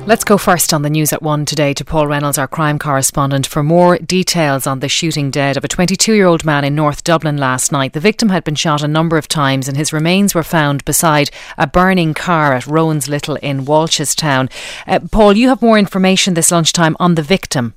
Let's go first on the news at 1 today to Paul Reynolds, our crime correspondent, for more details on the shooting dead of a 22-year-old man in North Dublin last night. The victim had been shot a number of times and his remains were found beside a burning car at Rowan's Little in Walshestown. Paul, you have more information this lunchtime on the victim.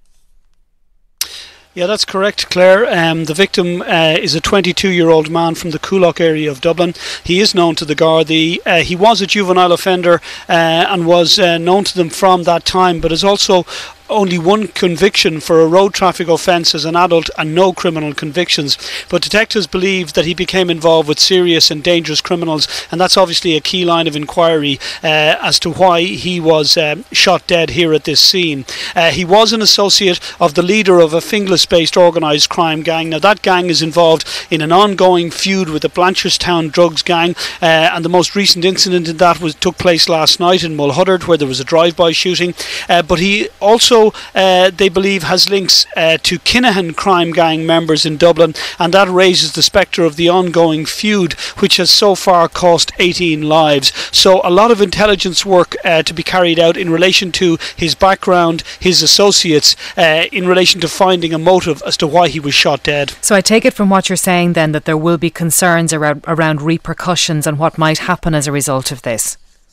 Yeah, that's correct, Claire. The victim is a 22-year-old man from the Coolock area of Dublin. He is known to the Gardaí. He was a juvenile offender and was known to them from that time, but is also only one conviction for a road traffic offence as an adult and no criminal convictions. But detectives believe that he became involved with serious and dangerous criminals, and that's obviously a key line of inquiry as to why he was shot dead here at this scene. He was an associate of the leader of a Finglas-based organised crime gang. Now that gang is involved in an ongoing feud with the Blanchardstown drugs gang, and the most recent incident in that took place last night in Mulhuddard, where there was a drive-by shooting. But he also they believe has links to Kinahan crime gang members in Dublin, and that raises the spectre of the ongoing feud, which has so far cost 18 lives. So a lot of intelligence work to be carried out in relation to his background, his associates, in relation to finding a motive as to why he was shot dead. So I take it from what you're saying then that there will be concerns around repercussions and what might happen as a result of this.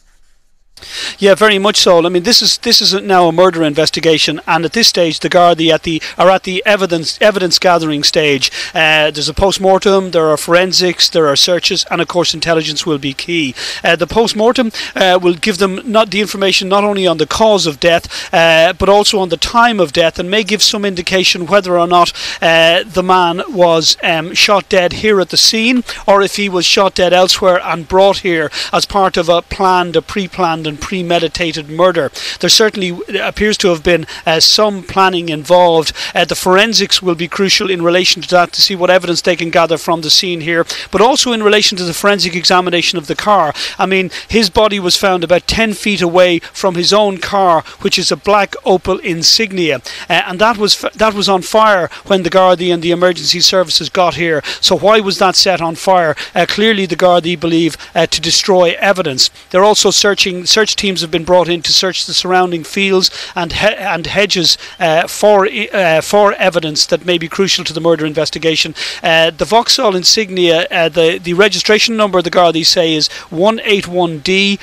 Yeah, very much so. I mean, this is now a murder investigation, and at this stage, the Gardaí are at the evidence gathering stage. There's a post-mortem, there are forensics, there are searches, and of course, intelligence will be key. The post-mortem will give them not the information not only on the cause of death, but also on the time of death, and may give some indication whether or not the man was shot dead here at the scene, or if he was shot dead elsewhere and brought here as part of a pre-planned and premeditated murder. There certainly appears to have been some planning involved. The forensics will be crucial in relation to that, to see what evidence they can gather from the scene here, but also in relation to the forensic examination of the car. I mean, his body was found about 10 feet away from his own car, which is a black Opel Insignia, and that was on fire when the Gardaí and the emergency services got here. So why was that set on fire? Clearly the Gardaí believe to destroy evidence. They're also search teams have been brought in to search the surrounding fields and hedges for evidence that may be crucial to the murder investigation. The Vauxhall Insignia, the registration number, the Gardaí say, is 181D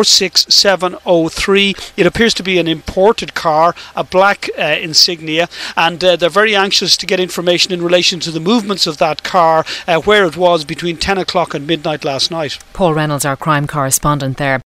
46703. It appears to be an imported car, a black Insignia, and they're very anxious to get information in relation to the movements of that car, where it was between 10 o'clock and midnight last night. Paul Reynolds, our crime correspondent there.